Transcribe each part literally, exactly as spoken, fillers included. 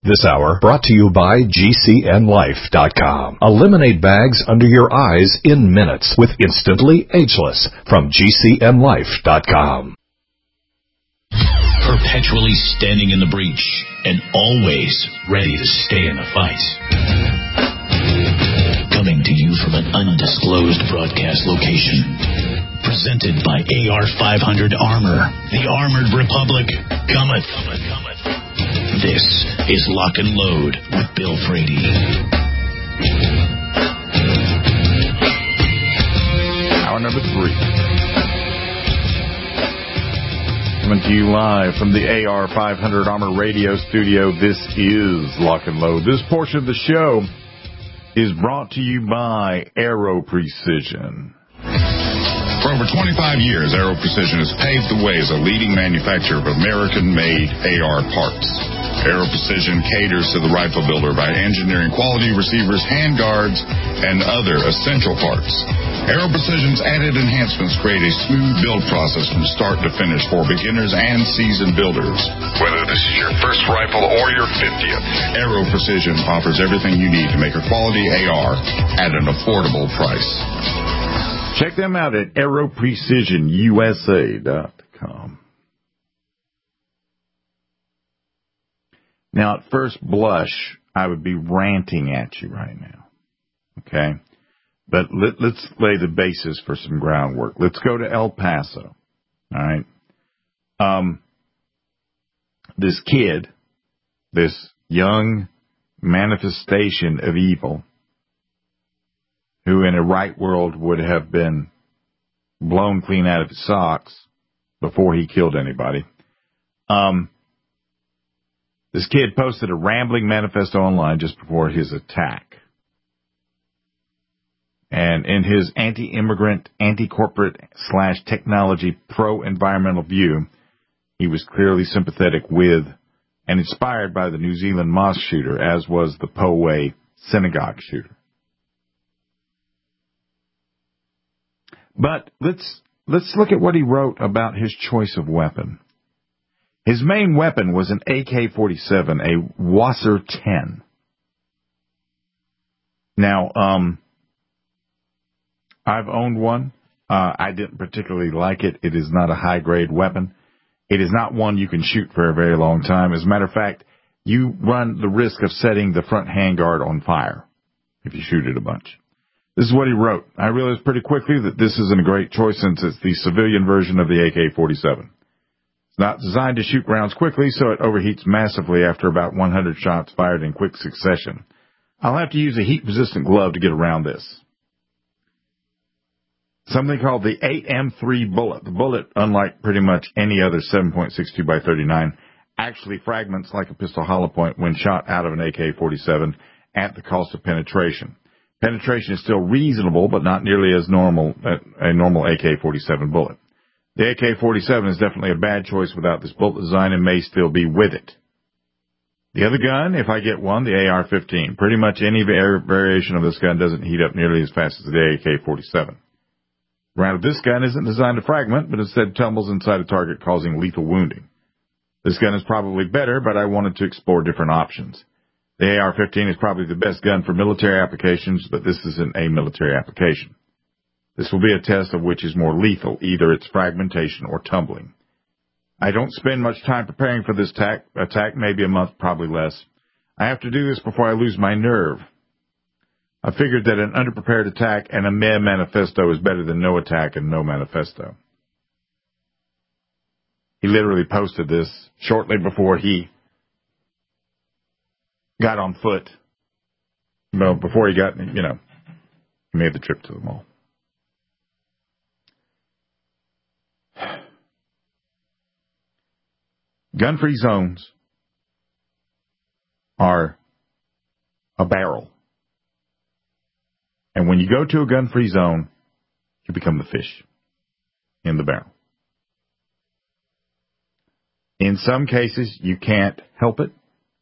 This hour brought to you by G C N Life dot com. Eliminate bags under your eyes in minutes with Instantly Ageless from G C N Life dot com. Perpetually standing in the breach and always ready to stay in the fight. Coming to you from an undisclosed broadcast location. Presented by A R five hundred Armor, the Armored Republic cometh. cometh, cometh. This is Lock and Load with Bill Frady. Hour number three. Coming to you live from the A R five hundred Armor Radio Studio. This is Lock and Load. This portion of the show is brought to you by Aero Precision. For over twenty-five years, Aero Precision has paved the way as a leading manufacturer of American-made A R parts. Aero Precision caters to the rifle builder by engineering quality receivers, handguards, and other essential parts. Aero Precision's added enhancements create a smooth build process from start to finish for beginners and seasoned builders. Whether this is your first rifle or your fiftieth, Aero Precision offers everything you need to make a quality A R at an affordable price. Check them out at aero precision U S A dot com. Now, at first blush, I would be ranting at you right now, okay? But let, let's lay the basis for some groundwork. Let's go to El Paso, all right? Um, this kid, this young manifestation of evil, who in a right world would have been blown clean out of his socks before he killed anybody. Um, this kid posted a rambling manifesto online just before his attack. And in his anti-immigrant, anti-corporate slash technology pro-environmental view, he was clearly sympathetic with and inspired by the New Zealand mosque shooter, as was the Poway synagogue shooter. But let's let's look at what he wrote about his choice of weapon. His main weapon was an A K forty-seven, a Wasser ten. Now, um, I've owned one. Uh, I didn't particularly like it. It is not a high-grade weapon. It is not one you can shoot for a very long time. As a matter of fact, you run the risk of setting the front handguard on fire if you shoot it a bunch. This is what he wrote. I realized pretty quickly that this isn't a great choice since it's the civilian version of the A K forty-seven. It's not designed to shoot rounds quickly, so it overheats massively after about one hundred shots fired in quick succession. I'll have to use a heat-resistant glove to get around this. Something called the eight M three bullet. The bullet, unlike pretty much any other seven point six two by thirty-nine, actually fragments like a pistol hollow point when shot out of an A K forty-seven at the cost of penetration. Penetration is still reasonable, but not nearly as normal as a normal A K forty-seven bullet. The A K forty-seven is definitely a bad choice without this bullet design and may still be with it. The other gun, if I get one, the A R fifteen. Pretty much any variation of this gun doesn't heat up nearly as fast as the A K forty-seven. The round of this gun isn't designed to fragment, but instead tumbles inside a target, causing lethal wounding. This gun is probably better, but I wanted to explore different options. The A R fifteen is probably the best gun for military applications, but this isn't a military application. This will be a test of which is more lethal, either its fragmentation or tumbling. I don't spend much time preparing for this attack, attack, maybe a month, probably less. I have to do this before I lose my nerve. I figured that an underprepared attack and a meh manifesto is better than no attack and no manifesto. He literally posted this shortly before he got on foot. Well, before he got, you know, he made the trip to the mall. Gun-free zones are a barrel. And when you go to a gun-free zone, you become the fish in the barrel. In some cases, you can't help it.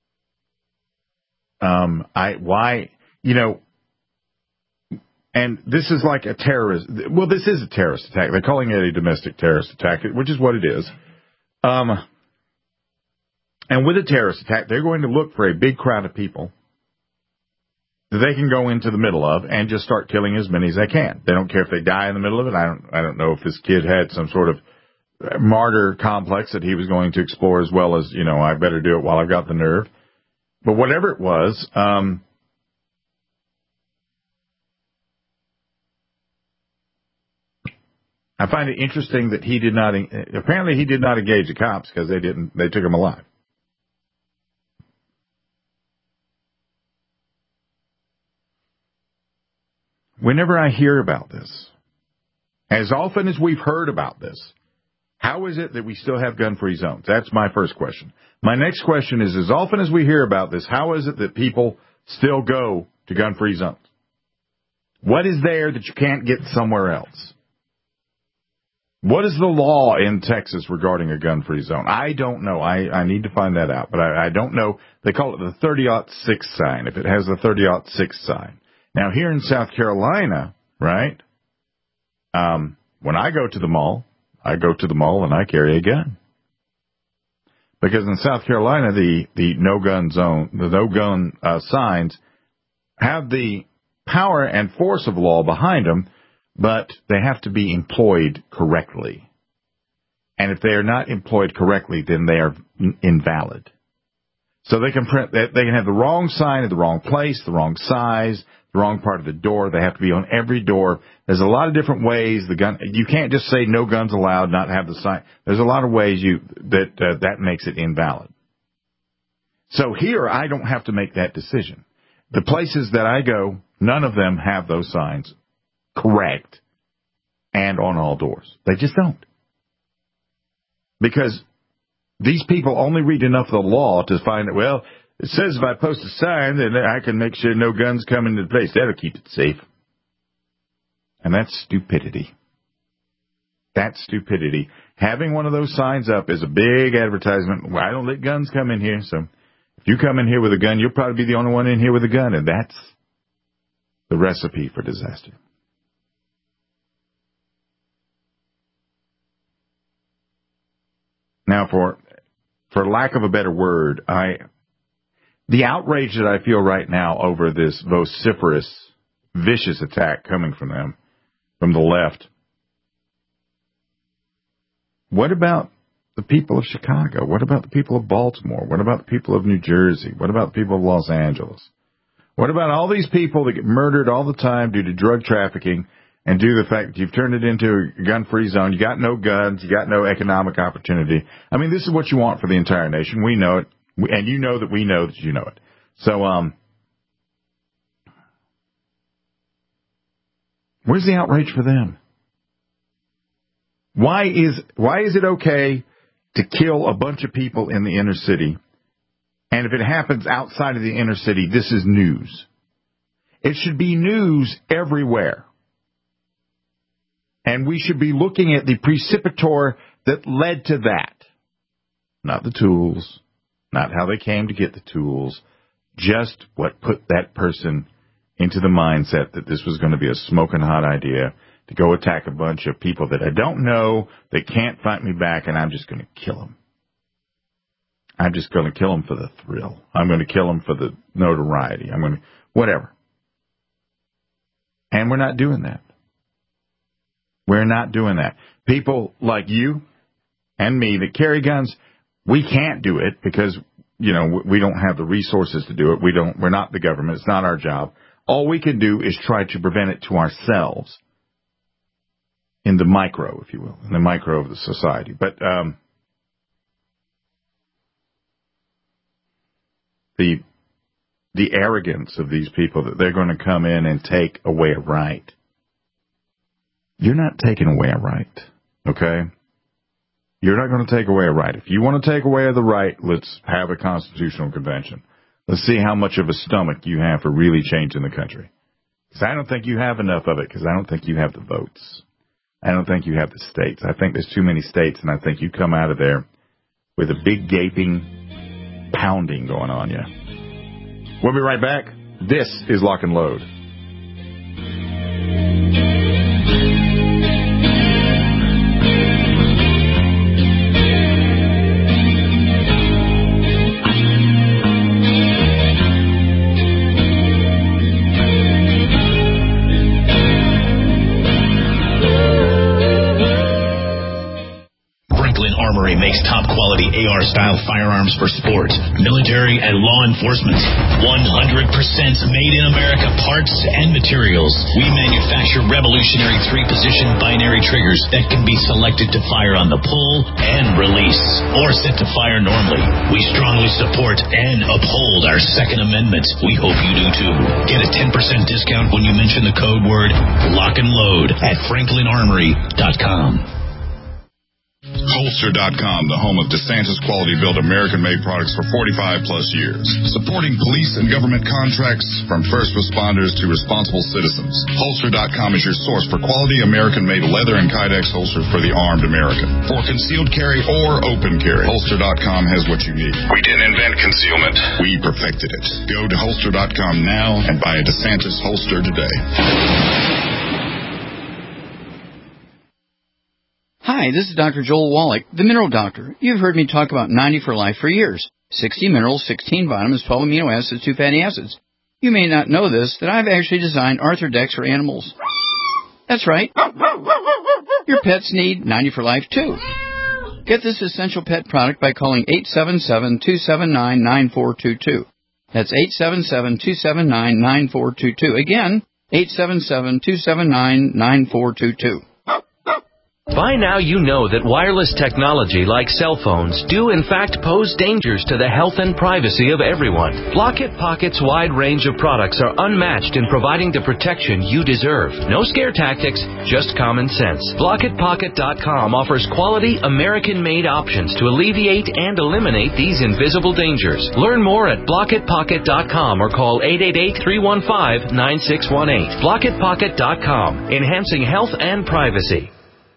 Um, I, why, you know, and this is like a terrorist, well, this is a terrorist attack. They're calling it a domestic terrorist attack, which is what it is. Um, And with a terrorist attack, they're going to look for a big crowd of people that they can go into the middle of and just start killing as many as they can. They don't care if they die in the middle of it. I don't, I don't know if this kid had some sort of martyr complex that he was going to explore, as well as, you know, I better do it while I've got the nerve. But whatever it was, um, I find it interesting that he did not, apparently he did not engage the cops because they didn't, they took him alive. Whenever I hear about this, as often as we've heard about this, how is it that we still have gun-free zones? That's my first question. My next question is, as often as we hear about this, how is it that people still go to gun-free zones? What is there that you can't get somewhere else? What is the law in Texas regarding a gun-free zone? I don't know. I, I need to find that out, but I, I don't know. They call it the thirty oh six sign, if it has the thirty oh six sign. Now, here in South Carolina, right, um, when I go to the mall, I go to the mall and I carry a gun. Because in South Carolina, the, the no-gun zone, the no-gun uh, signs have the power and force of law behind them, but they have to be employed correctly. And if they are not employed correctly, then they are invalid. So they can print, they can have the wrong sign at the wrong place, the wrong size, the wrong part of the door. They have to be on every door. There's a lot of different ways the gun, you can't just say no guns allowed, not have the sign. There's a lot of ways you, that, uh, that makes it invalid. So here, I don't have to make that decision. The places that I go, none of them have those signs correct and on all doors. They just don't. Because these people only read enough of the law to find that, well, it says if I post a sign, then I can make sure no guns come into the place. That'll keep it safe. And that's stupidity. That's stupidity. Having one of those signs up is a big advertisement. Well, I don't let guns come in here, so if you come in here with a gun, you'll probably be the only one in here with a gun, and that's the recipe for disaster. Now, for for lack of a better word, I the outrage that I feel right now over this vociferous, vicious attack coming from them, from the left. What about the people of Chicago? What about the people of Baltimore? What about the people of New Jersey? What about the people of Los Angeles? What about all these people that get murdered all the time due to drug trafficking and due to the fact that you've turned it into a gun-free zone? You got no guns. You got no economic opportunity. I mean, this is what you want for the entire nation. We know it. And you know that we know that you know it. So, um, where's the outrage for them? Why is, why is it okay to kill a bunch of people in the inner city? And if it happens outside of the inner city, this is news. It should be news everywhere. And we should be looking at the precipitor that led to that. Not the tools, not how they came to get the tools, just what put that person into the mindset that this was going to be a smoking hot idea to go attack a bunch of people that I don't know, that can't fight me back, and I'm just going to kill them. I'm just going to kill them for the thrill. I'm going to kill them for the notoriety. I'm going to, whatever. And we're not doing that. We're not doing that. People like you and me that carry guns, we can't do it because, you know, we don't have the resources to do it. We don't, we're not the government. It's not our job. All we can do is try to prevent it to ourselves in the micro, if you will, in the micro of the society. But, um, the, the arrogance of these people that they're going to come in and take away a right. You're not taking away a right, okay? You're not going to take away a right. If you want to take away the right, let's have a constitutional convention. Let's see how much of a stomach you have for really changing the country. Because I don't think you have enough of it, because I don't think you have the votes. I don't think you have the states. I think there's too many states, and I think you come out of there with a big gaping pounding going on you. We'll be right back. This is Lock and Load. firearms for sport, military, and law enforcement. one hundred percent made in America parts and materials. We manufacture revolutionary three-position binary triggers that can be selected to fire on the pull and release, or set to fire normally. We strongly support and uphold our Second Amendment. We hope you do too. Get a ten percent discount when you mention the code word lock and load at franklin armory dot com. Holster dot com, the home of DeSantis quality built American-made products for forty-five plus years. Supporting police and government contracts from first responders to responsible citizens. Holster dot com is your source for quality American-made leather and Kydex holsters for the armed American. For concealed carry or open carry, Holster dot com has what you need. We didn't invent concealment. We perfected it. Go to Holster dot com now and buy a DeSantis holster today. Hi, this is Doctor Joel Wallach, the Mineral Doctor. You've heard me talk about ninety for Life for years. sixty minerals, sixteen vitamins, twelve amino acids, two fatty acids. You may not know this, that I've actually designed Arthrodex for animals. That's right. Your pets need ninety for Life, too. Get this essential pet product by calling eight seven seven, two seven nine, nine four two two. That's eight seven seven, two seven nine, nine four two two. Again, eight seven seven, two seven nine, nine four two two. By now you know that wireless technology like cell phones do in fact pose dangers to the health and privacy of everyone. Blockit Pocket's wide range of products are unmatched in providing the protection you deserve. No scare tactics, just common sense. Blockit Pocket dot com offers quality American-made options to alleviate and eliminate these invisible dangers. Learn more at Blockit Pocket dot com or call eight eight eight, three one five, nine six one eight. Blockit Pocket dot com, enhancing health and privacy.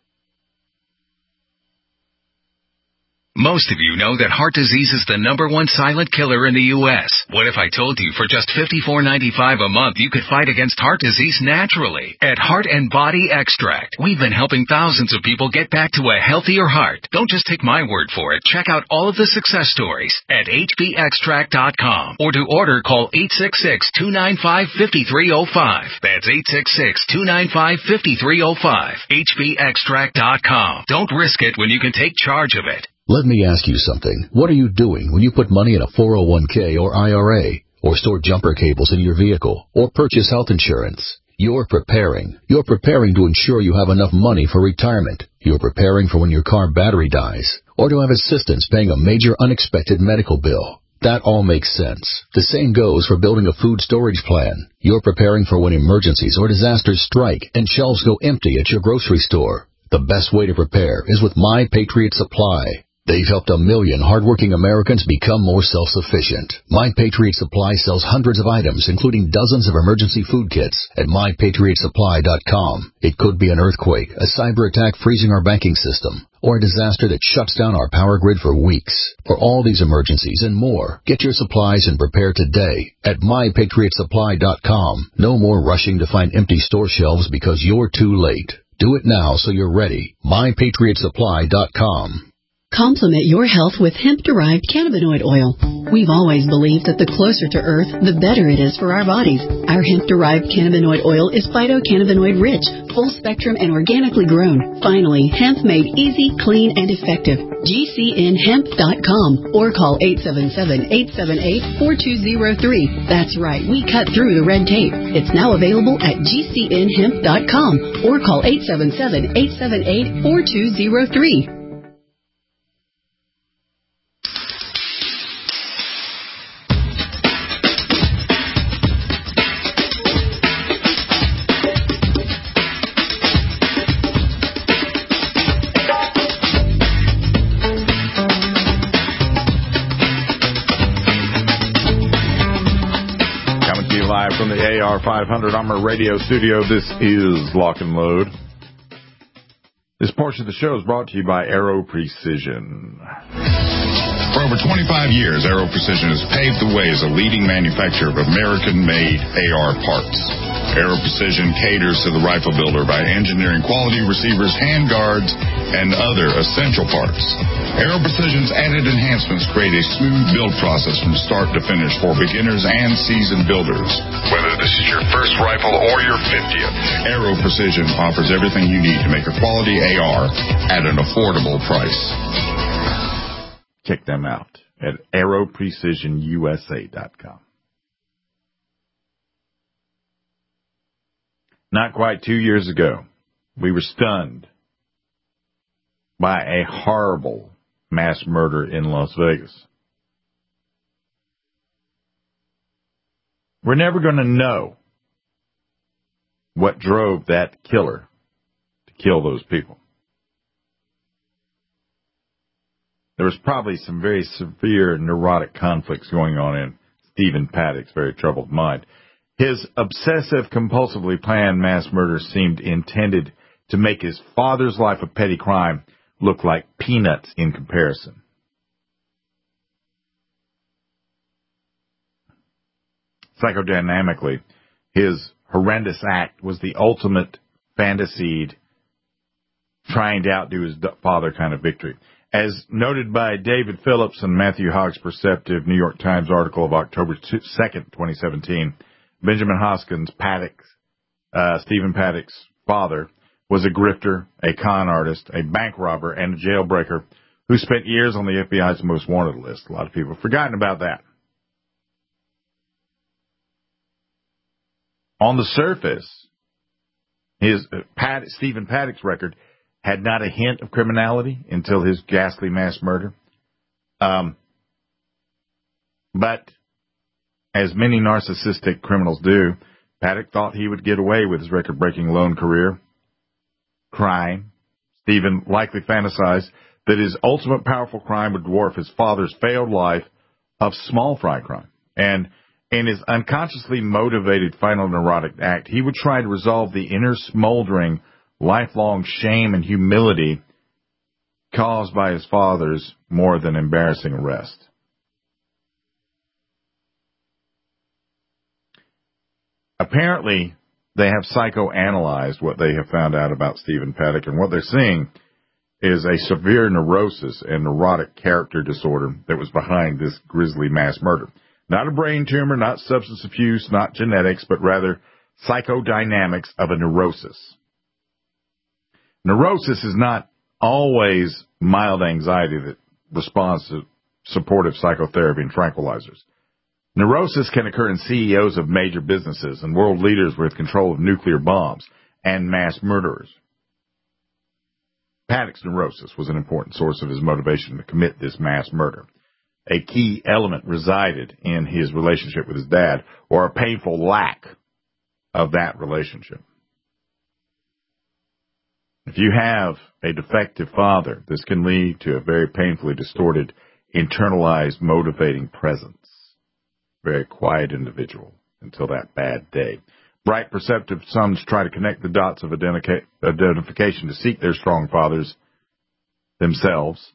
Most of you know that heart disease is the number one silent killer in the U S What if I told you for just fifty-four ninety-five a month you could fight against heart disease naturally? At Heart and Body Extract, we've been helping thousands of people get back to a healthier heart. Don't just take my word for it. Check out all of the success stories at H B extract dot com, or to order, call eight six six, two nine five, five three zero five. That's eight six six, two nine five, five three zero five. H B extract dot com. Don't risk it when you can take charge of it. Let me ask you something. What are you doing when you put money in a four oh one k or I R A, or store jumper cables in your vehicle, or purchase health insurance? You're preparing. You're preparing to ensure you have enough money for retirement. You're preparing for when your car battery dies, or to have assistance paying a major unexpected medical bill. That all makes sense. The same goes for building a food storage plan. You're preparing for when emergencies or disasters strike and shelves go empty at your grocery store. The best way to prepare is with My Patriot Supply. They've helped a million hardworking Americans become more self-sufficient. My Patriot Supply sells hundreds of items, including dozens of emergency food kits, at my patriot supply dot com. It could be an earthquake, a cyber attack freezing our banking system, or a disaster that shuts down our power grid for weeks. For all these emergencies and more, get your supplies and prepare today at my patriot supply dot com. No more rushing to find empty store shelves because you're too late. Do it now so you're ready. my patriot supply dot com. Complement your health with hemp-derived cannabinoid oil. We've always believed that the closer to Earth, the better it is for our bodies. Our hemp-derived cannabinoid oil is phytocannabinoid-rich, full-spectrum, and organically grown. Finally, hemp made easy, clean, and effective. G C N hemp dot com or call eight seven seven, eight seven eight, four two zero three. That's right, we cut through the red tape. It's now available at G C N hemp dot com or call eight seven seven, eight seven eight, four two zero three. From the A R five hundred Armor Radio Studio, this is Lock and Load. This portion of the show is brought to you by Aero Precision. For over twenty-five years, Aero Precision has paved the way as a leading manufacturer of American-made A R parts. Aero Precision caters to the rifle builder by engineering quality receivers, handguards, and other essential parts. Aero Precision's added enhancements create a smooth build process from start to finish for beginners and seasoned builders. Whether this is your first rifle or your fiftieth, Aero Precision offers everything you need to make a quality A R at an affordable price. Check them out at aero precision u s a dot com. Not quite two years ago, we were stunned by a horrible mass murder in Las Vegas. We're never going to know what drove that killer to kill those people. There was probably some very severe neurotic conflicts going on in Stephen Paddock's very troubled mind. His obsessive-compulsively planned mass murder seemed intended to make his father's life of petty crime look like peanuts in comparison. Psychodynamically, his horrendous act was the ultimate fantasied, trying to outdo his father kind of victory. As noted by David Phillips and Matthew Hogg's Perceptive New York Times article of October second, twenty seventeen, Benjamin Hoskins, Paddock's, uh, Stephen Paddock's father, was a grifter, a con artist, a bank robber, and a jailbreaker who spent years on the F B I's most wanted list. A lot of people have forgotten about that. On the surface, his uh, Paddock, Stephen Paddock's record had not a hint of criminality until his ghastly mass murder. Um, but as many narcissistic criminals do, Paddock thought he would get away with his record-breaking lone career. Crime. Stephen likely fantasized that his ultimate powerful crime would dwarf his father's failed life of small fry crime. And in his unconsciously motivated final neurotic act, he would try to resolve the inner smoldering, lifelong shame and humility caused by his father's more than embarrassing arrest. Apparently, they have psychoanalyzed what they have found out about Stephen Paddock, and what they're seeing is a severe neurosis and neurotic character disorder that was behind this grisly mass murder. Not a brain tumor, not substance abuse, not genetics, but rather psychodynamics of a neurosis. Neurosis is not always mild anxiety that responds to supportive psychotherapy and tranquilizers. Neurosis can occur in C E Os of major businesses and world leaders with control of nuclear bombs and mass murderers. Paddock's neurosis was an important source of his motivation to commit this mass murder. A key element resided in his relationship with his dad, or a painful lack of that relationship. If you have a defective father, this can lead to a very painfully distorted, internalized, motivating presence. Very quiet individual until that bad day. Bright, perceptive sons try to connect the dots of identica- identification to seek their strong fathers themselves.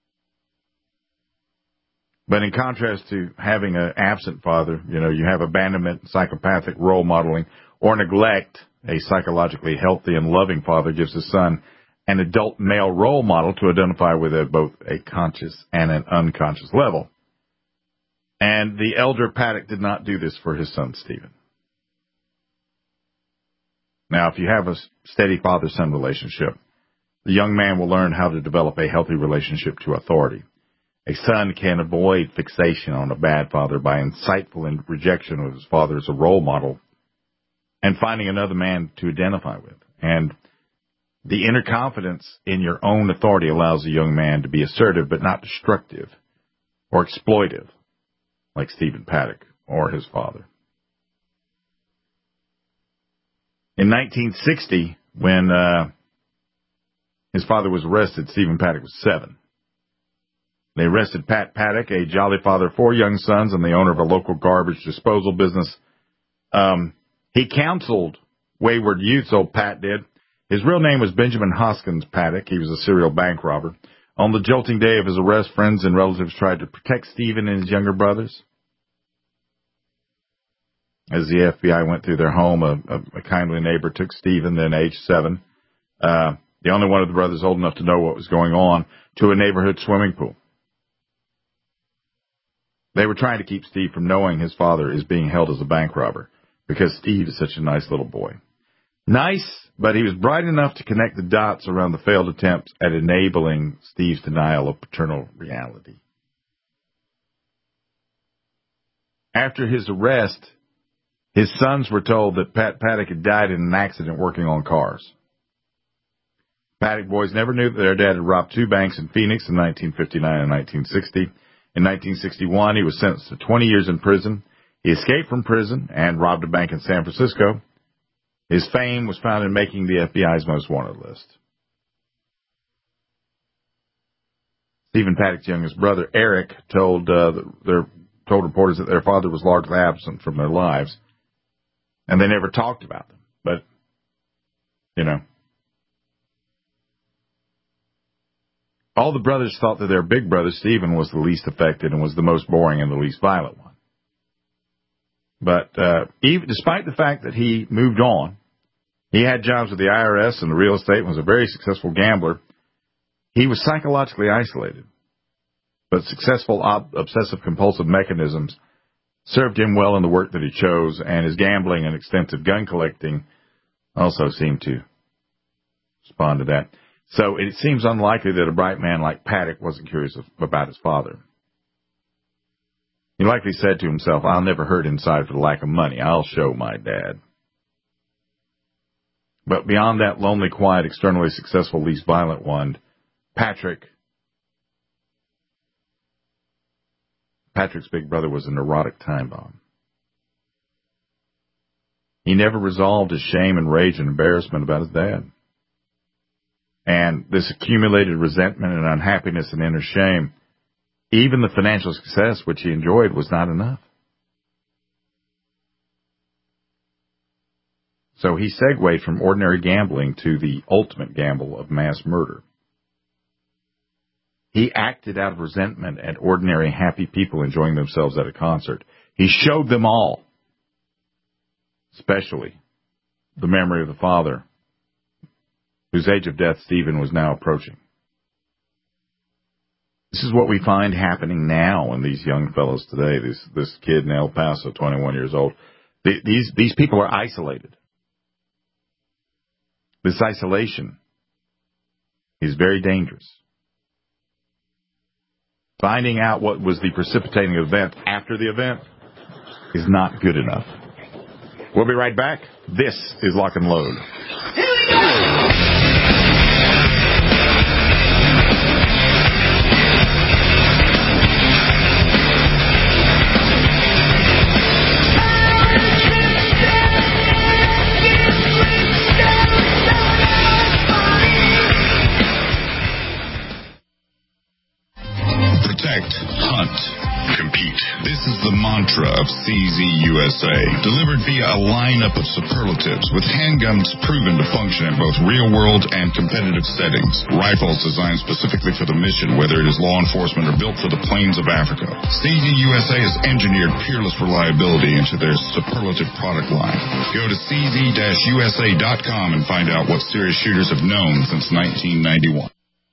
But in contrast to having an absent father, you know, you have abandonment, psychopathic role modeling, or neglect. A psychologically healthy and loving father gives his son an adult male role model to identify with at both a conscious and an unconscious level. And the elder Paddock did not do this for his son, Stephen. Now, if you have a steady father-son relationship, the young man will learn how to develop a healthy relationship to authority. A son can avoid fixation on a bad father by insightful rejection of his father as a role model and finding another man to identify with. And the inner confidence in your own authority allows a young man to be assertive but not destructive or exploitive, like Stephen Paddock or his father. In nineteen sixty, when uh, his father was arrested, Stephen Paddock was seven. They arrested Pat Paddock, a jolly father of four young sons and the owner of a local garbage disposal business. Um, he counseled wayward youths, old Pat did. His real name was Benjamin Hoskins Paddock. He was a serial bank robber. On the jolting day of his arrest, friends and relatives tried to protect Stephen and his younger brothers. As the F B I went through their home, a, a, a kindly neighbor took Stephen, then age seven, uh, the only one of the brothers old enough to know what was going on, to a neighborhood swimming pool. They were trying to keep Steve from knowing his father is being held as a bank robber because Steve is such a nice little boy. Nice, but he was bright enough to connect the dots around the failed attempts at enabling Steve's denial of paternal reality. After his arrest, his sons were told that Pat Paddock had died in an accident working on cars. Paddock boys never knew that their dad had robbed two banks in Phoenix in nineteen fifty-nine and nineteen sixty. In nineteen sixty-one, he was sentenced to twenty years in prison. He escaped from prison and robbed a bank in San Francisco. His fame was found in making the F B I's most wanted list. Stephen Paddock's youngest brother, Eric, told uh, their told reporters that their father was largely absent from their lives, and they never talked about them. But, you know, all the brothers thought that their big brother, Stephen, was the least affected and was the most boring and the least violent one. But uh, even despite the fact that he moved on, he had jobs with the I R S and the real estate and was a very successful gambler, he was psychologically isolated. But successful ob- obsessive-compulsive mechanisms served him well in the work that he chose, and his gambling and extensive gun collecting also seemed to respond to that. So it seems unlikely that a bright man like Paddock wasn't curious about his father. He likely said to himself, I'll never hurt inside for the lack of money. I'll show my dad. But beyond that lonely, quiet, externally successful, least violent one, Patrick, Patrick's big brother was a neurotic time bomb. He never resolved his shame and rage and embarrassment about his dad. And this accumulated resentment and unhappiness and inner shame, even the financial success which he enjoyed, was not enough. So he segued from ordinary gambling to the ultimate gamble of mass murder. He acted out of resentment at ordinary happy people enjoying themselves at a concert. He showed them all, especially the memory of the father, whose age of death Stephen was now approaching. This is what we find happening now in these young fellows today. This this kid in El Paso, twenty-one years old. These these people are isolated. This isolation is very dangerous. Finding out what was the precipitating event after the event is not good enough. We'll be right back. This is Lock and Load. Here we go! Hunt, compete. This is the mantra of C Z U S A, delivered via a lineup of superlatives with handguns proven to function in both real-world and competitive settings. Rifles designed specifically for the mission, whether it is law enforcement or built for the plains of Africa. C Z U S A has engineered peerless reliability into their superlative product line. Go to C Z U S A dot com and find out what serious shooters have known since nineteen ninety-one.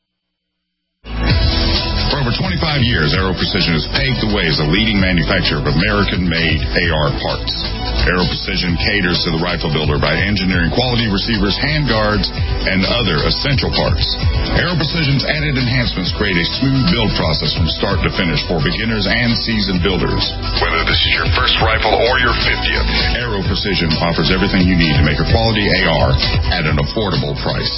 For over twenty-five years, Aero Precision has paved the way as a leading manufacturer of American-made A R parts. Aero Precision caters to the rifle builder by engineering quality receivers, handguards, and other essential parts. Aero Precision's added enhancements create a smooth build process from start to finish for beginners and seasoned builders. Whether this is your first rifle or your fiftieth, Aero Precision offers everything you need to make a quality A R at an affordable price.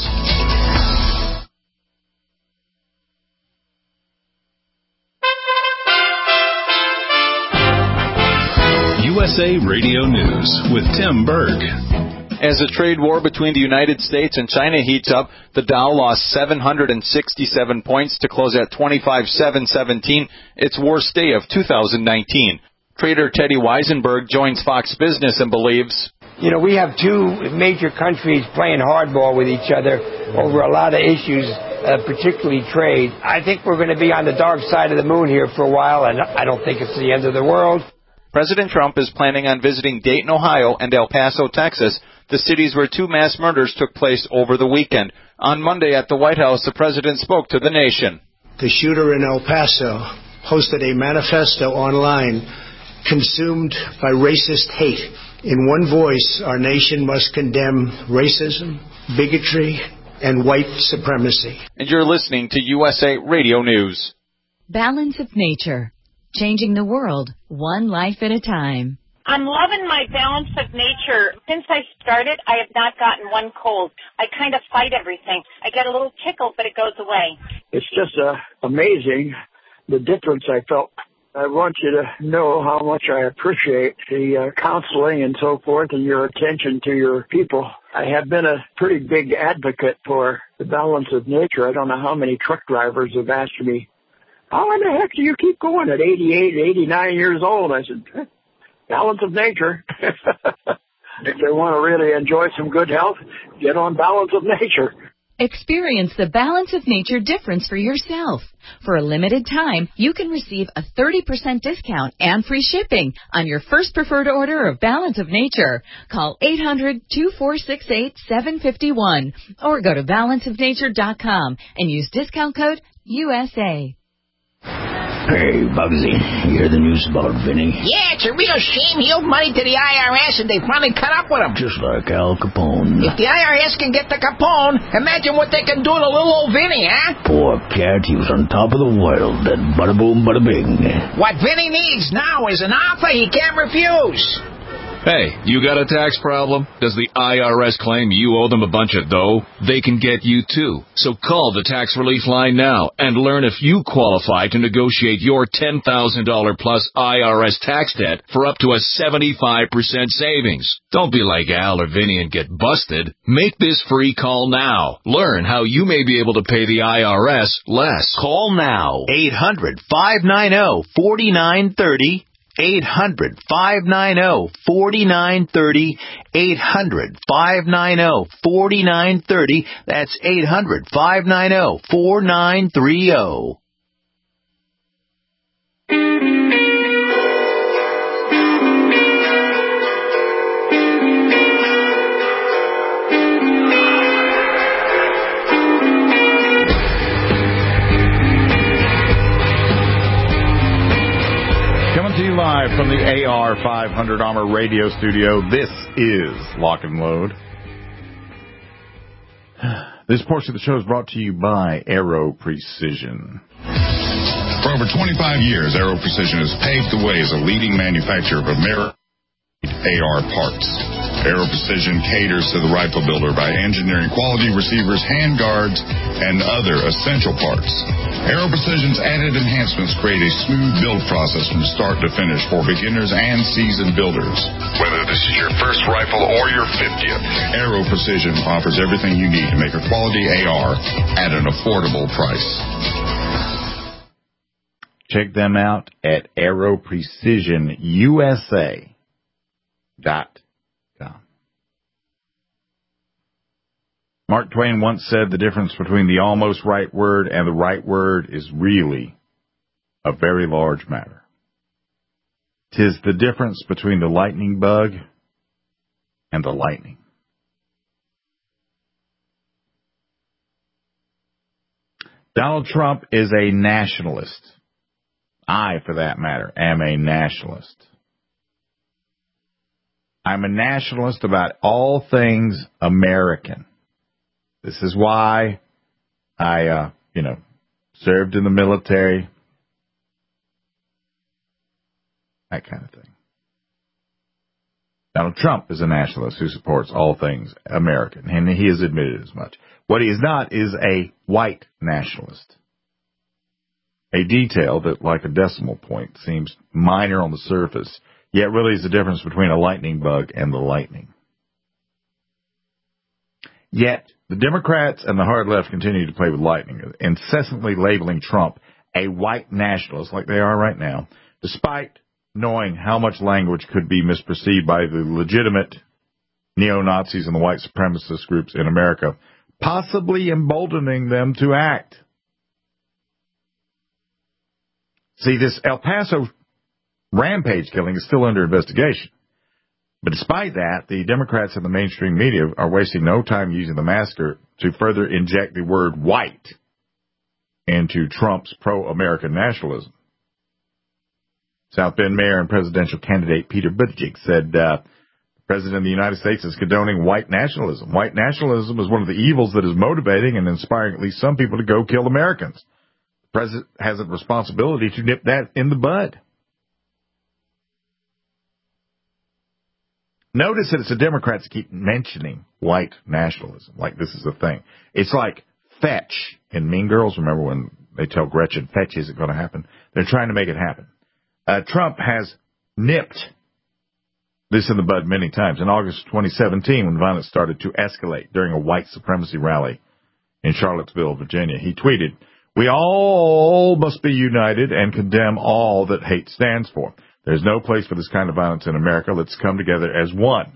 U S A Radio News with Tim Berg. As the trade war between the United States and China heats up, the Dow lost seven hundred sixty-seven points to close at twenty-five seven seventeen, its worst day of two thousand nineteen. Trader Teddy Weisenberg joins Fox Business and believes, you know, we have two major countries playing hardball with each other over a lot of issues, uh, particularly trade. I think we're going to be on the dark side of the moon here for a while, and I don't think it's the end of the world. President Trump is planning on visiting Dayton, Ohio, and El Paso, Texas, the cities where two mass murders took place over the weekend. On Monday at the White House, the president spoke to the nation. The shooter in El Paso posted a manifesto online consumed by racist hate. In one voice, our nation must condemn racism, bigotry, and white supremacy. And you're listening to U S A Radio News. Balance of Nature. changing the world one life at a time. I'm loving my Balance of Nature. Since I started, I have not gotten one cold. I kind of fight everything. I get a little tickle, but it goes away. It's just uh, amazing the difference I felt. I want you to know how much I appreciate the uh, counseling and so forth and your attention to your people. I have been a pretty big advocate for the Balance of Nature. I don't know how many truck drivers have asked me, how in the heck do you keep going at eighty-eight, eighty-nine years old? I said, Balance of Nature. If they want to really enjoy some good health, get on Balance of Nature. Experience the Balance of Nature difference for yourself. For a limited time, you can receive a thirty percent discount and free shipping on your first preferred order of Balance of Nature. Call eight hundred, two four six eight, seven five one or go to balance of nature dot com and use discount code U S A. Hey, Bugsy, you hear the news about Vinny? Yeah, it's a real shame. He owed money to the I R S and they finally cut up with him. Just like Al Capone. If the I R S can get to Capone, imagine what they can do to little old Vinny, huh? Poor cat, he was on top of the world. Then bada boom, bada bing. What Vinny needs now is an offer he can't refuse. Hey, you got a tax problem? Does the I R S claim you owe them a bunch of dough? They can get you too. So call the tax relief line now and learn if you qualify to negotiate your ten thousand dollars plus I R S tax debt for up to a seventy-five percent savings. Don't be like Al or Vinny and get busted. Make this free call now. Learn how you may be able to pay the I R S less. Call now. eight hundred, five nine zero, four nine three zero. eight hundred, five nine zero, four nine three zero. eight hundred, five nine zero, four nine three zero. That's eight hundred, five nine zero, four nine three zero. Live from the A R five hundred Armor Radio Studio, this is Lock and Load. This portion of the show is brought to you by Aero Precision. For over twenty-five years, Aero Precision has paved the way as a leading manufacturer of American A R parts. Aero Precision caters to the rifle builder by engineering quality receivers, handguards, and other essential parts. Aero Precision's added enhancements create a smooth build process from start to finish for beginners and seasoned builders. Whether this is your first rifle or your fiftieth, Aero Precision offers everything you need to make a quality A R at an affordable price. Check them out at aero precision U S A dot com. Mark Twain once said the difference between the almost right word and the right word is really a very large matter. 'Tis the difference between the lightning bug and the lightning. Donald Trump is a nationalist. I, for that matter, am a nationalist. I'm a nationalist about all things American. This is why I, uh, you know, served in the military, that kind of thing. Donald Trump is a nationalist who supports all things American, and he has admitted as much. What he is not is a white nationalist. A detail that, like a decimal point, seems minor on the surface, yet really is the difference between a lightning bug and the lightning. Yet, the Democrats and the hard left continue to play with lightning, incessantly labeling Trump a white nationalist like they are right now, despite knowing how much language could be misperceived by the legitimate neo-Nazis and the white supremacist groups in America, possibly emboldening them to act. See, this El Paso rampage killing is still under investigation. But despite that, the Democrats and the mainstream media are wasting no time using the massacre to further inject the word white into Trump's pro-American nationalism. South Bend Mayor and presidential candidate Peter Buttigieg said uh, the President of the United States is condoning white nationalism. White nationalism is one of the evils that is motivating and inspiring at least some people to go kill Americans. The President has a responsibility to nip that in the bud. Notice that it's the Democrats that keep mentioning white nationalism, like this is a thing. It's like fetch in Mean Girls. Remember when they tell Gretchen, fetch isn't going to happen? They're trying to make it happen. Uh, Trump has nipped this in the bud many times. In August twenty seventeen, when violence started to escalate during a white supremacy rally in Charlottesville, Virginia, he tweeted, "We all must be united and condemn all that hate stands for. There's no place for this kind of violence in America. Let's come together as one."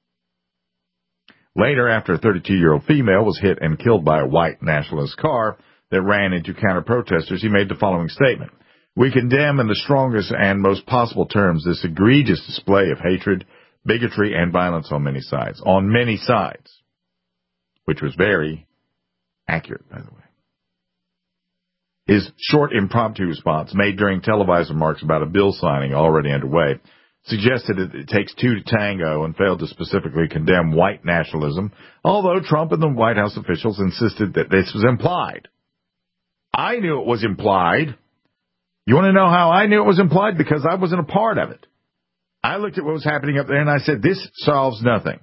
Later, after a thirty-two-year-old female was hit and killed by a white nationalist car that ran into counter-protesters, he made the following statement. "We condemn in the strongest and most possible terms this egregious display of hatred, bigotry, and violence on many sides." On many sides. Which was very accurate, by the way. His short impromptu response, made during televised remarks about a bill signing already underway, suggested that it takes two to tango and failed to specifically condemn white nationalism, although Trump and the White House officials insisted that this was implied. I knew it was implied. You want to know how I knew it was implied? Because I wasn't a part of it. I looked at what was happening up there and I said, this solves nothing.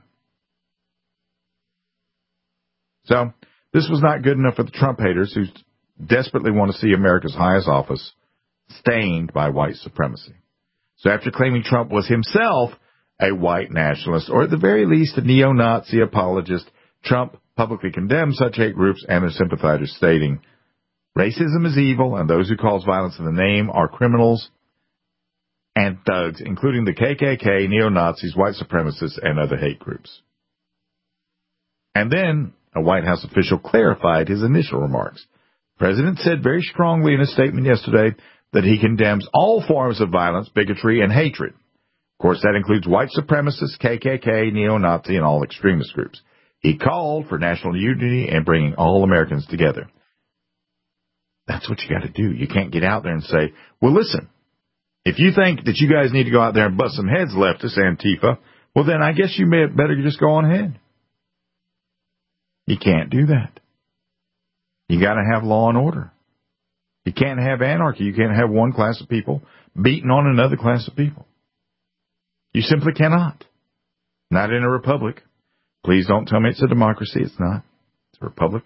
So, this was not good enough for the Trump haters who desperately want to see America's highest office stained by white supremacy. So after claiming Trump was himself a white nationalist, or at the very least a neo-Nazi apologist, Trump publicly condemned such hate groups and their sympathizers, stating, "Racism is evil, and those who cause violence in the name are criminals and thugs, including the K K K, neo-Nazis, white supremacists, and other hate groups." And then a White House official clarified his initial remarks. The president said very strongly in a statement yesterday that he condemns all forms of violence, bigotry, and hatred. Of course, that includes white supremacists, K K K, neo-Nazi, and all extremist groups. He called for national unity and bringing all Americans together. That's what you got to do. You can't get out there and say, well, listen, if you think that you guys need to go out there and bust some heads, leftists, Antifa, well, then I guess you may better just go on ahead. You can't do that. You got to have law and order. You can't have anarchy. You can't have one class of people beating on another class of people. You simply cannot. Not in a republic. Please don't tell me it's a democracy. It's not. It's a republic.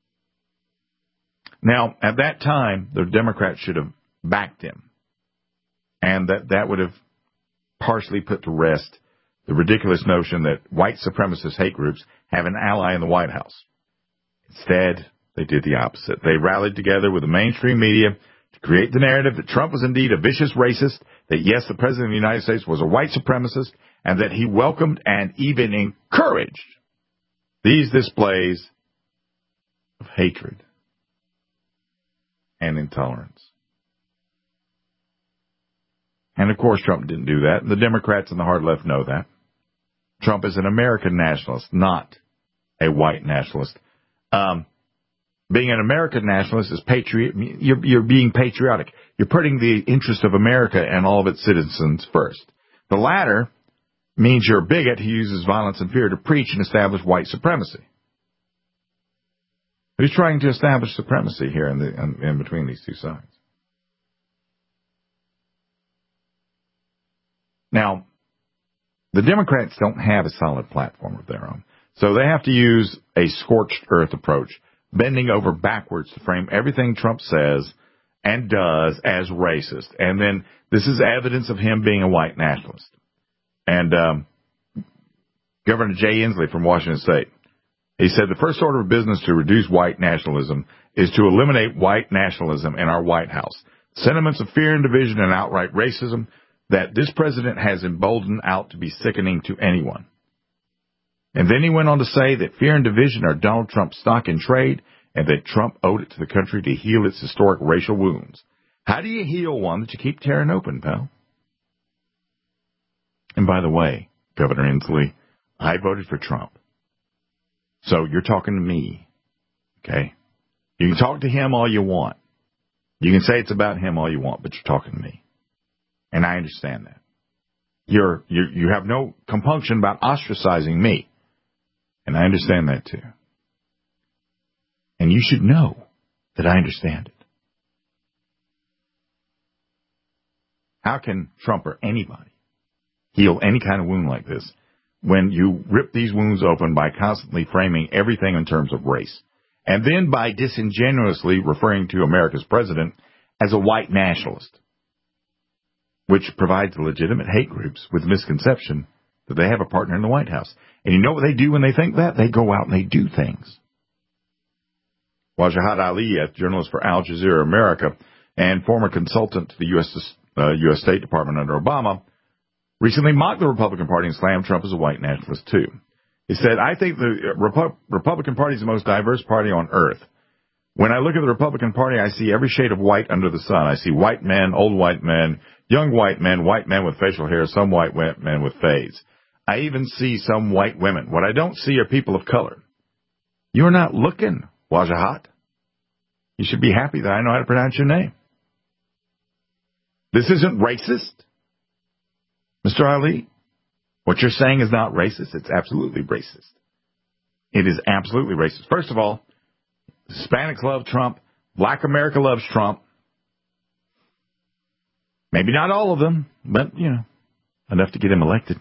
Now, at that time, the Democrats should have backed him. And that, that would have partially put to rest the ridiculous notion that white supremacist hate groups have an ally in the White House. Instead, they did the opposite. They rallied together with the mainstream media to create the narrative that Trump was indeed a vicious racist, that yes, the President of the United States was a white supremacist, and that he welcomed and even encouraged these displays of hatred and intolerance. And of course, Trump didn't do that. The Democrats and the hard left know that. Trump is an American nationalist, not a white nationalist. Um, being an American nationalist is patriot. You're, you're being patriotic. You're putting the interest of America and all of its citizens first. The latter means you're a bigot who uses violence and fear to preach and establish white supremacy. Who's trying to establish supremacy here in, the, in, in between these two sides? Now, the Democrats don't have a solid platform of their own, so they have to use a scorched earth approach, bending over backwards to frame everything Trump says and does as racist. And then this is evidence of him being a white nationalist. And um, Governor Jay Inslee from Washington State, he said the first order of business to reduce white nationalism is to eliminate white nationalism in our White House. Sentiments of fear and division and outright racism that this president has emboldened out to be sickening to anyone. And then he went on to say that fear and division are Donald Trump's stock in trade and that Trump owed it to the country to heal its historic racial wounds. How do you heal one that you keep tearing open, pal? And by the way, Governor Inslee, I voted for Trump. So you're talking to me, okay? You can talk to him all you want. You can say it's about him all you want, but you're talking to me. And I understand that. You're, you you have no compunction about ostracizing me. And I understand that too. And you should know that I understand it. How can Trump or anybody heal any kind of wound like this when you rip these wounds open by constantly framing everything in terms of race, and then by disingenuously referring to America's president as a white nationalist, which provides legitimate hate groups with misconception that they have a partner in the White House. And you know what they do when they think that? They go out and they do things. Wajahat Ali, a journalist for Al Jazeera America and former consultant to the U S Uh, U S State Department under Obama, recently mocked the Republican Party and slammed Trump as a white nationalist, too. He said, I think the Repu- Republican Party is the most diverse party on earth. When I look at the Republican Party, I see every shade of white under the sun. I see white men, old white men, young white men, white men with facial hair, some white men with fades. I even see some white women. What I don't see are people of color. You're not looking, Wajahat. You should be happy that I know how to pronounce your name. This isn't racist, Mister Ali. What you're saying is not racist. It's absolutely racist. It is absolutely racist. First of all, Hispanics love Trump. Black America loves Trump. Maybe not all of them, but, you know, enough to get him elected.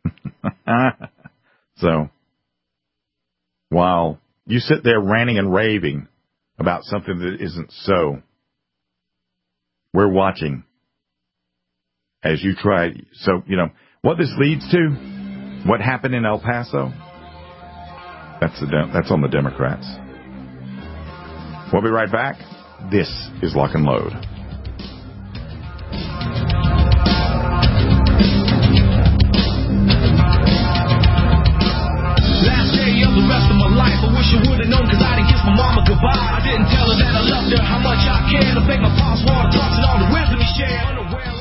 So, while you sit there ranting and raving about something that isn't so, we're watching as you try. So, you know, what this leads to, what happened in El Paso, that's the, that's on the Democrats. We'll be right back. This is Lock and Load. Last day of the rest of my life, I wish I would have known, cause I didn't kiss my mama goodbye. I didn't tell her that I loved her, how much I cared. I beg my pops water talks and all the wisdom he shared.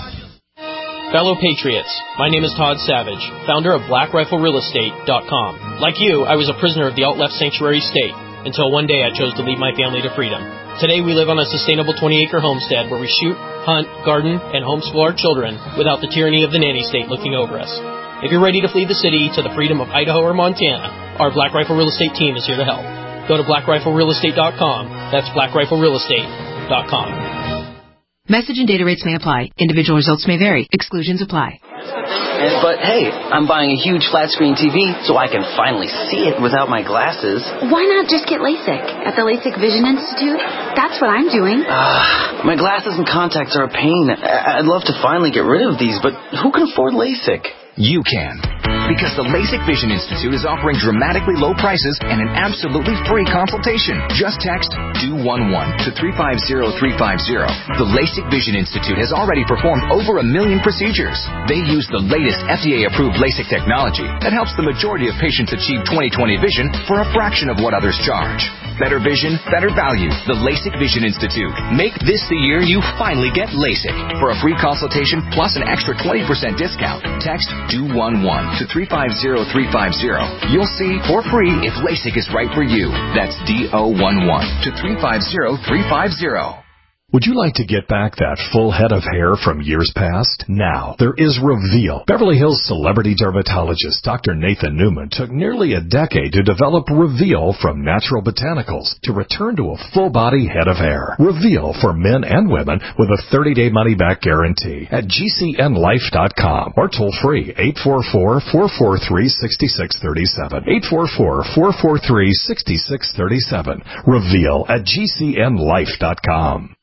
Fellow Patriots, my name is Todd Savage, founder of Black Rifle Real Estate dot com. Like you, I was a prisoner of the alt-left sanctuary state, until one day I chose to lead my family to freedom. Today we live on a sustainable twenty-acre homestead where we shoot, hunt, garden, and homeschool our children without the tyranny of the nanny state looking over us. If you're ready to flee the city to the freedom of Idaho or Montana, our Black Rifle Real Estate team is here to help. Go to Black Rifle Real Estate dot com. That's Black Rifle Real Estate dot com. Message and data rates may apply. Individual results may vary. Exclusions apply. But hey, I'm buying a huge flat screen T V so I can finally see it without my glasses. Why not just get LASIK at the LASIK Vision Institute? That's what I'm doing. Uh, my glasses and contacts are a pain. I'd love to finally get rid of these, but who can afford LASIK? You can. Because the LASIK Vision Institute is offering dramatically low prices and an absolutely free consultation. Just text D O one one to three five zero three five zero. The LASIK Vision Institute has already performed over a million procedures. They use the latest F D A-approved LASIK technology that helps the majority of patients achieve twenty twenty vision for a fraction of what others charge. Better vision, better value. The LASIK Vision Institute. Make this the year you finally get LASIK. For a free consultation plus an extra twenty percent discount, text D O one one to three five zero three five zero. You'll see for free if LASIK is right for you. That's D O one one to three five zero three five zero. Would you like to get back that full head of hair from years past? Now, there is Reveal. Beverly Hills celebrity dermatologist Doctor Nathan Newman took nearly a decade to develop Reveal from natural botanicals to return to a full-body head of hair. Reveal for men and women with a thirty-day money-back guarantee at G C N life dot com or toll-free eight four four, four four three, six six three seven. eight four four, four four three, six six three seven. Reveal at G C N life dot com.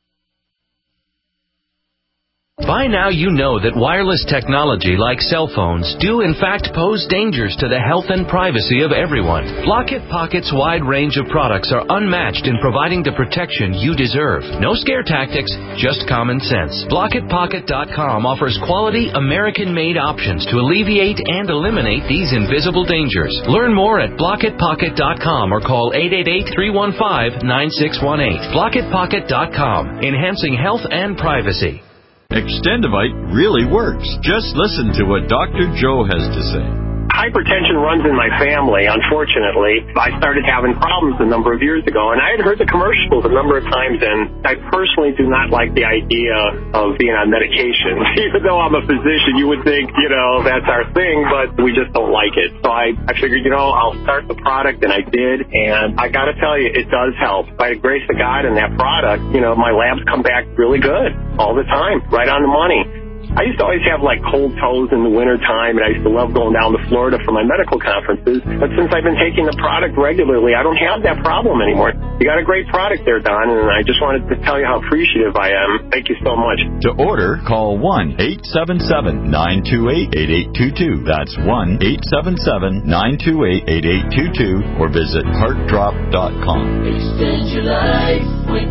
By now you know that wireless technology like cell phones do in fact pose dangers to the health and privacy of everyone. Blockit Pocket's wide range of products are unmatched in providing the protection you deserve. No scare tactics, just common sense. Blockit Pocket dot com offers quality American-made options to alleviate and eliminate these invisible dangers. Learn more at Blockit Pocket dot com or call eight eight eight, three one five, nine six one eight. Blockit Pocket dot com, enhancing health and privacy. Extendivite really works. Just listen to what Doctor Joe has to say. Hypertension runs in my family, unfortunately. I started having problems a number of years ago, and I had heard the commercials a number of times, and I personally do not like the idea of being on medication. Even though I'm a physician, you would think, you know, that's our thing, but we just don't like it. So I, I figured, you know, I'll start the product, and I did, and I got to tell you, it does help. By the grace of God and that product, you know, my labs come back really good all the time, right on the money. I used to always have like cold toes in the wintertime, and I used to love going down to Florida for my medical conferences. But since I've been taking the product regularly, I don't have that problem anymore. You got a great product there, Don, and I just wanted to tell you how appreciative I am. Thank you so much. To order, call one eight seven seven, nine two eight, eight eight two two. That's one eight seven seven, nine two eight, eight eight two two or visit heart drop dot com. Extend your life with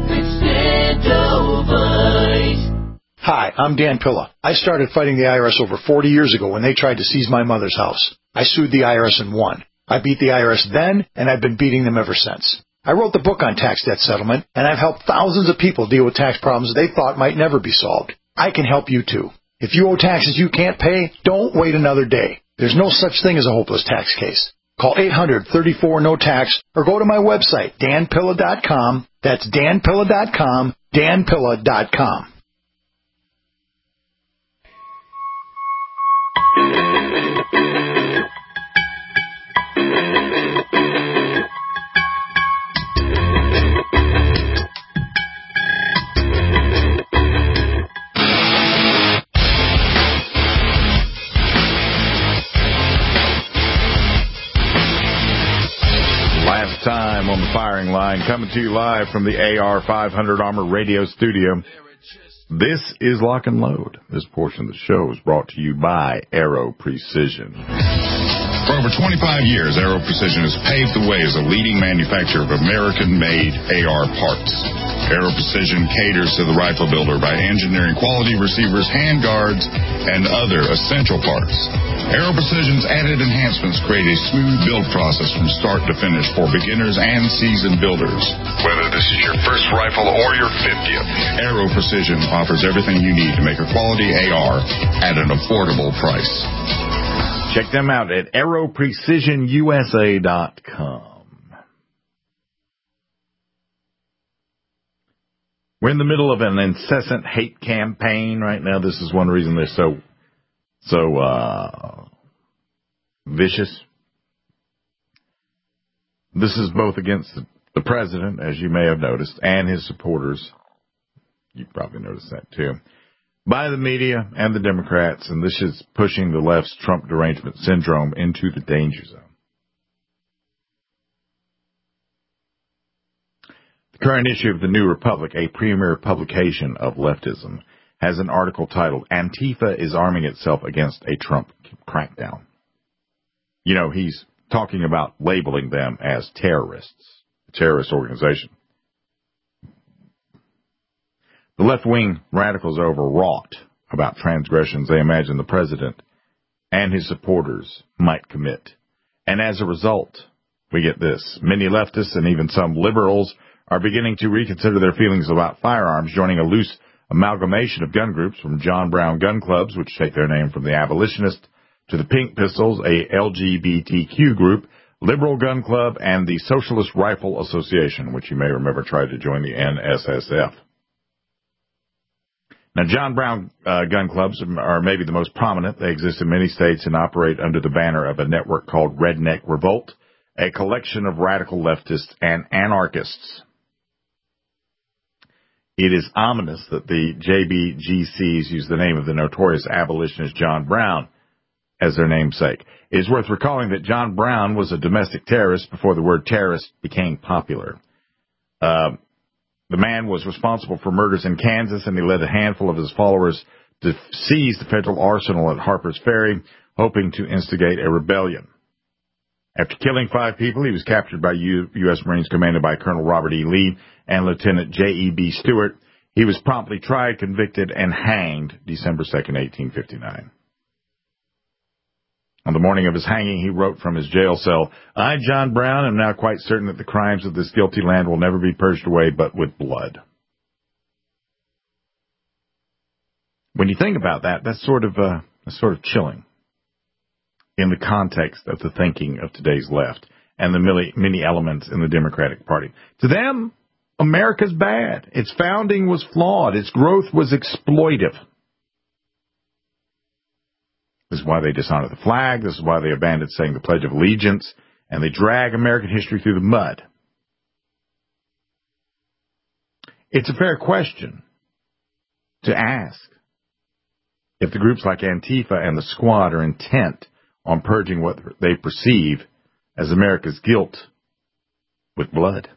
Extendovite. Hi, I'm Dan Pilla. I started fighting the I R S over forty years ago when they tried to seize my mother's house. I sued the I R S and won. I beat the I R S then, and I've been beating them ever since. I wrote the book on tax debt settlement, and I've helped thousands of people deal with tax problems they thought might never be solved. I can help you too. If you owe taxes you can't pay, don't wait another day. There's no such thing as a hopeless tax case. Call eight hundred, thirty-four, no tax or go to my website, dan pilla dot com. That's dan pilla dot com, dan pilla dot com. Last time on the firing line, coming to you live from the A R five hundred Armor Radio Studio. This is Lock and Load. This portion of the show is brought to you by Aero Precision. For over twenty-five years, Aero Precision has paved the way as a leading manufacturer of American-made A R parts. Aero Precision caters to the rifle builder by engineering quality receivers, handguards, and other essential parts. Aero Precision's added enhancements create a smooth build process from start to finish for beginners and seasoned builders. Whether this is your first rifle or your fiftieth, Aero Precision offers everything you need to make a quality A R at an affordable price. Check them out at aero precision u s a dot com. We're in the middle of an incessant hate campaign right now. This is one reason they're so, so, uh, vicious. This is both against the, the president, as you may have noticed, and his supporters. You probably noticed that too. By the media and the Democrats, and this is pushing the left's Trump derangement syndrome into the danger zone. The current issue of the New Republic, a premier publication of leftism, has an article titled, Antifa is Arming Itself Against a Trump Crackdown. You know, he's talking about labeling them as terrorists, a terrorist organization. The left-wing radicals are overwrought about transgressions they imagine the president and his supporters might commit. And as a result, we get this. Many leftists and even some liberals are beginning to reconsider their feelings about firearms, joining a loose amalgamation of gun groups from John Brown gun clubs, which take their name from the abolitionist, to the Pink Pistols, a L G B T Q group, Liberal Gun Club, and the Socialist Rifle Association, which you may remember tried to join the N S S F. Now, John Brown uh, gun clubs are maybe the most prominent. They exist in many states and operate under the banner of a network called Redneck Revolt, a collection of radical leftists and anarchists. It is ominous that the J B G Cs use the name of the notorious abolitionist John Brown as their namesake. It is worth recalling that John Brown was a domestic terrorist before the word terrorist became popular. Uh, The man was responsible for murders in Kansas, and he led a handful of his followers to seize the federal arsenal at Harper's Ferry, hoping to instigate a rebellion. After killing five people, he was captured by U- U.S. Marines commanded by Colonel Robert E. Lee and Lieutenant J E B. Stewart. He was promptly tried, convicted, and hanged December second, eighteen fifty-nine. On the morning of his hanging, he wrote from his jail cell, I, John Brown, am now quite certain that the crimes of this guilty land will never be purged away but with blood. When you think about that, that's sort of uh, that's sort of chilling in the context of the thinking of today's left and the many, many elements in the Democratic Party. To them, America's bad. Its founding was flawed. Its growth was exploitive. This is why they dishonor the flag. This is why they abandoned saying the Pledge of Allegiance, and they drag American history through the mud. It's a fair question to ask. if the groups like Antifa and the Squad are intent on purging what they perceive as America's guilt with blood.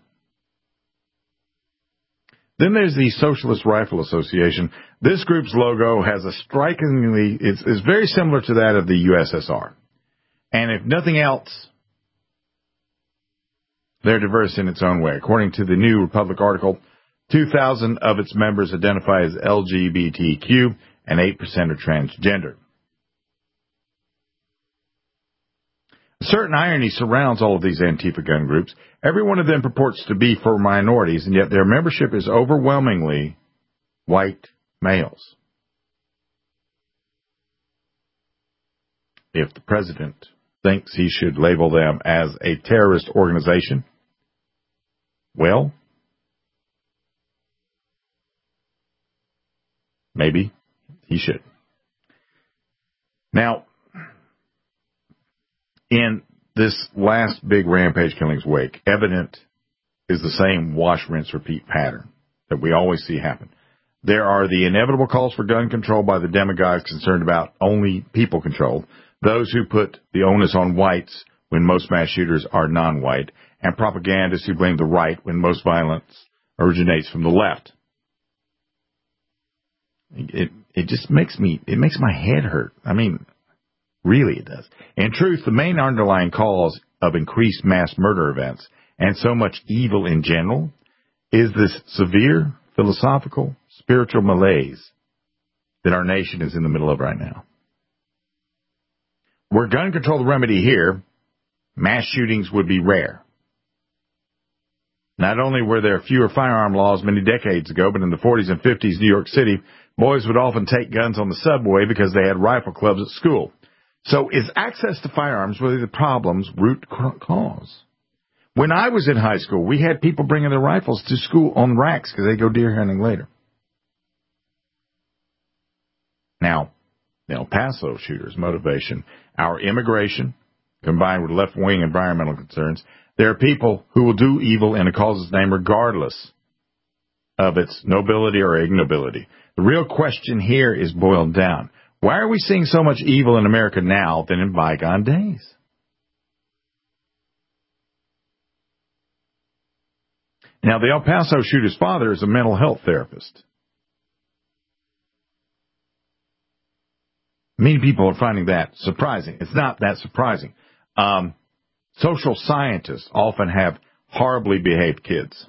Then there's the Socialist Rifle Association. This group's logo has a strikingly, it's, it's very similar to that of the U S S R. And if nothing else, they're diverse in its own way. According to the New Republic article, two thousand of its members identify as L G B T Q and eight percent are transgender. A certain irony surrounds all of these Antifa gun groups. Every one of them purports to be for minorities, and yet their membership is overwhelmingly white males. If the president thinks he should label them as a terrorist organization, well, maybe he should. Now, in this last big rampage killings wake, evident is the same wash, rinse, repeat pattern that we always see happen. There are the inevitable calls for gun control by the demagogues concerned about only people control, those who put the onus on whites when most mass shooters are non-white, and propagandists who blame the right when most violence originates from the left. It it just makes me, it makes my head hurt. I mean, really it does. In truth, the main underlying cause of increased mass murder events and so much evil in general is this severe philosophical, spiritual malaise that our nation is in the middle of right now. Were gun control the remedy here, mass shootings would be rare. Not only were there fewer firearm laws many decades ago, but in the forties and fifties, New York City, boys would often take guns on the subway because they had rifle clubs at school. So is access to firearms really the problem's root cause? When I was in high school, we had people bringing their rifles to school on racks because they go deer hunting later. Now, the El Paso shooters' motivation, our immigration, combined with left-wing environmental concerns, there are people who will do evil in a cause's name regardless of its nobility or ignobility. The real question here is boiled down. Why are we seeing so much evil in America now than in bygone days? Now, the El Paso shooter's father is a mental health therapist. Many people are finding that surprising. It's not that surprising. Um, social scientists often have horribly behaved kids.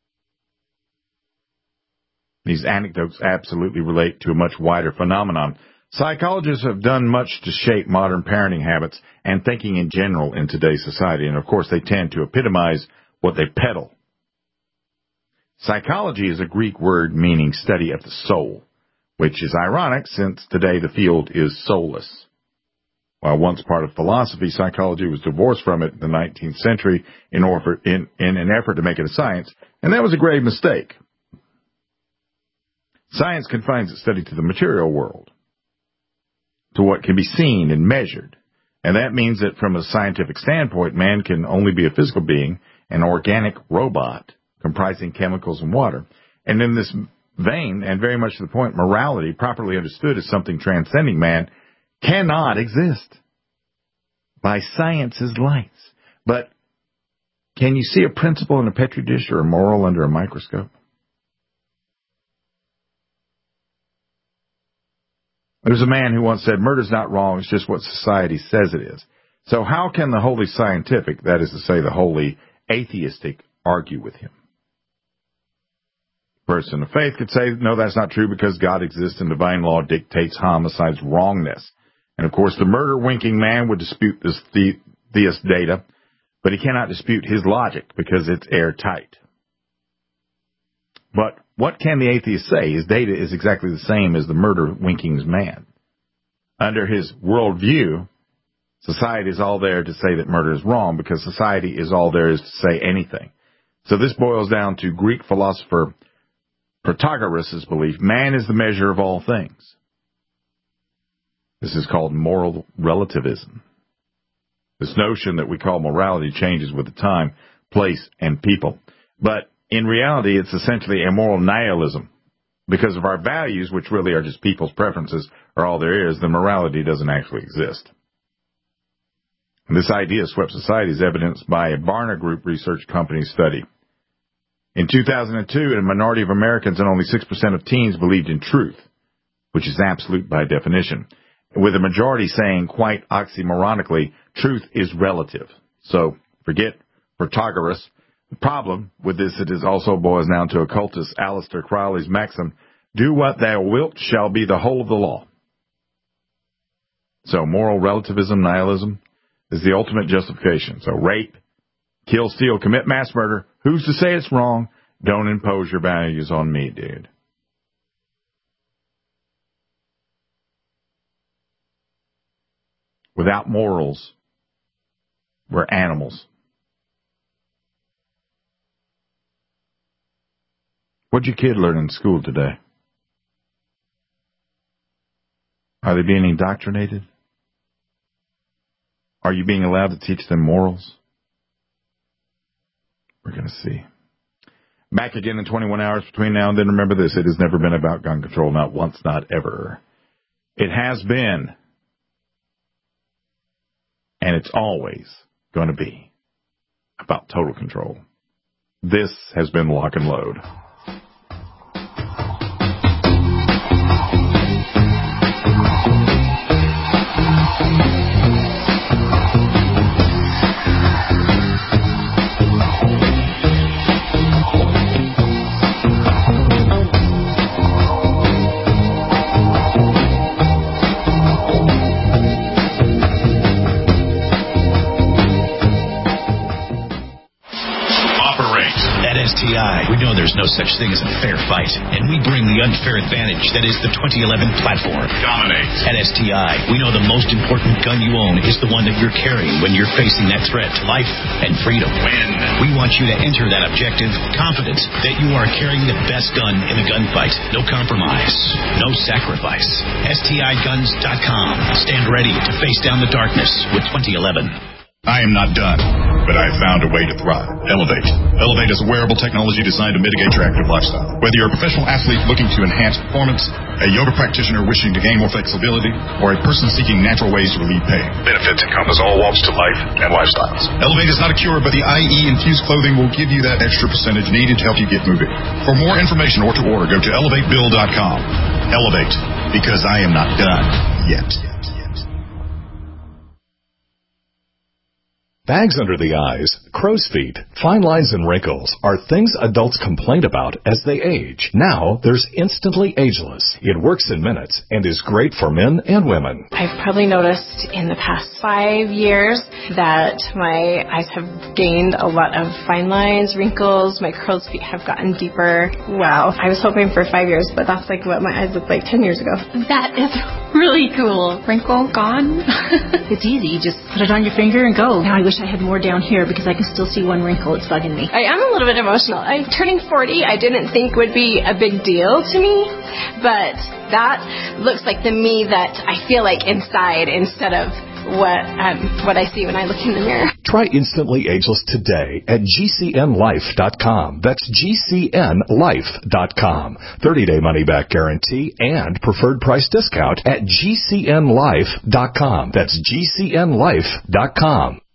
These anecdotes absolutely relate to a much wider phenomenon. Psychologists have done much to shape modern parenting habits and thinking in general in today's society, and of course they tend to epitomize what they peddle. Psychology is a Greek word meaning study of the soul, which is ironic since today the field is soulless. While once part of philosophy, psychology was divorced from it in the nineteenth century in, order, in, in an effort to make it a science, and that was a grave mistake. Science confines its study to the material world, to what can be seen and measured, and that means that from a scientific standpoint, man can only be a physical being, an organic robot comprising chemicals and water. And in this vein, and very much to the point, morality, properly understood as something transcending man, cannot exist by science's lights. But can you see a principle in a petri dish or a moral under a microscope? There's a man who once said, murder's not wrong, it's just what society says it is. So how can the wholly scientific, that is to say the wholly atheistic, argue with him? A person of faith could say, no, that's not true because God exists and divine law dictates homicide's wrongness. And of course, the murder-winking man would dispute this the- theist data, but he cannot dispute his logic because it's airtight. But what can the atheist say? His data is exactly the same as the murder-winking's man. Under his worldview, society is all there to say that murder is wrong because society is all there is to say anything. So this boils down to Greek philosopher Protagoras' belief, man is the measure of all things. This is called moral relativism. This notion that we call morality changes with the time, place, and people. But in reality, it's essentially a moral nihilism. because of our values, which really are just people's preferences, are all there is, then morality doesn't actually exist. And this idea of swept society is evidenced by a Barna Group research company study. In two thousand two, a minority of Americans and only six percent of teens believed in truth, which is absolute by definition, with a majority saying, quite oxymoronically, truth is relative. So, forget Protagoras. The problem with this, it is also boils down to occultist Aleister Crowley's maxim, do what thou wilt shall be the whole of the law. So, moral relativism, nihilism, is the ultimate justification. So, rape, kill, steal, commit mass murder, who's to say it's wrong? Don't impose your values on me, dude. Without morals, we're animals. What'd your kid learn in school today? Are they being indoctrinated? Are you being allowed to teach them morals? We're going to see. Back again in twenty-one hours between now and then. Remember this, it has never been about gun control, not once, not ever. It has been, and it's always going to be, about total control. This has been Lock and Load. We know there's no such thing as a fair fight, and we bring the unfair advantage that is the twenty eleven platform. Dominate. At S T I, we know the most important gun you own is the one that you're carrying when you're facing that threat to life and freedom. Win. We want you to enter that objective confident that you are carrying the best gun in the gunfight. No compromise. No sacrifice. S T I guns dot com. Stand ready to face down the darkness with twenty eleven. I am not done, but I have found a way to thrive. Elevate. Elevate is a wearable technology designed to mitigate your active lifestyle. Whether you're a professional athlete looking to enhance performance, a yoga practitioner wishing to gain more flexibility, or a person seeking natural ways to relieve pain, benefits encompass all walks to life and lifestyles. Elevate is not a cure, but the I E-infused clothing will give you that extra percentage needed to help you get moving. For more information or to order, go to elevate bill dot com. Elevate, because I am not done yet. Bags under the eyes, crow's feet, fine lines and wrinkles are things adults complain about as they age. Now there's Instantly Ageless. It works in minutes and is great for men and women. I've probably noticed in the past five years that my eyes have gained a lot of fine lines, wrinkles, my crow's feet have gotten deeper. Wow. I was hoping for five years, but that's like what my eyes looked like ten years ago. That is really cool. Wrinkle gone. It's easy. You just put it on your finger and go. Now I wish I had more down here because I can still see one wrinkle. It's bugging me. I am a little bit emotional. I'm turning forty. I didn't think would be a big deal to me, but that looks like the me that I feel like inside instead of what um, what I see when I look in the mirror. Try Instantly Ageless today at G C N life dot com. That's G C N life dot com. thirty-day money-back guarantee and preferred price discount at G C N life dot com. That's G C N life dot com.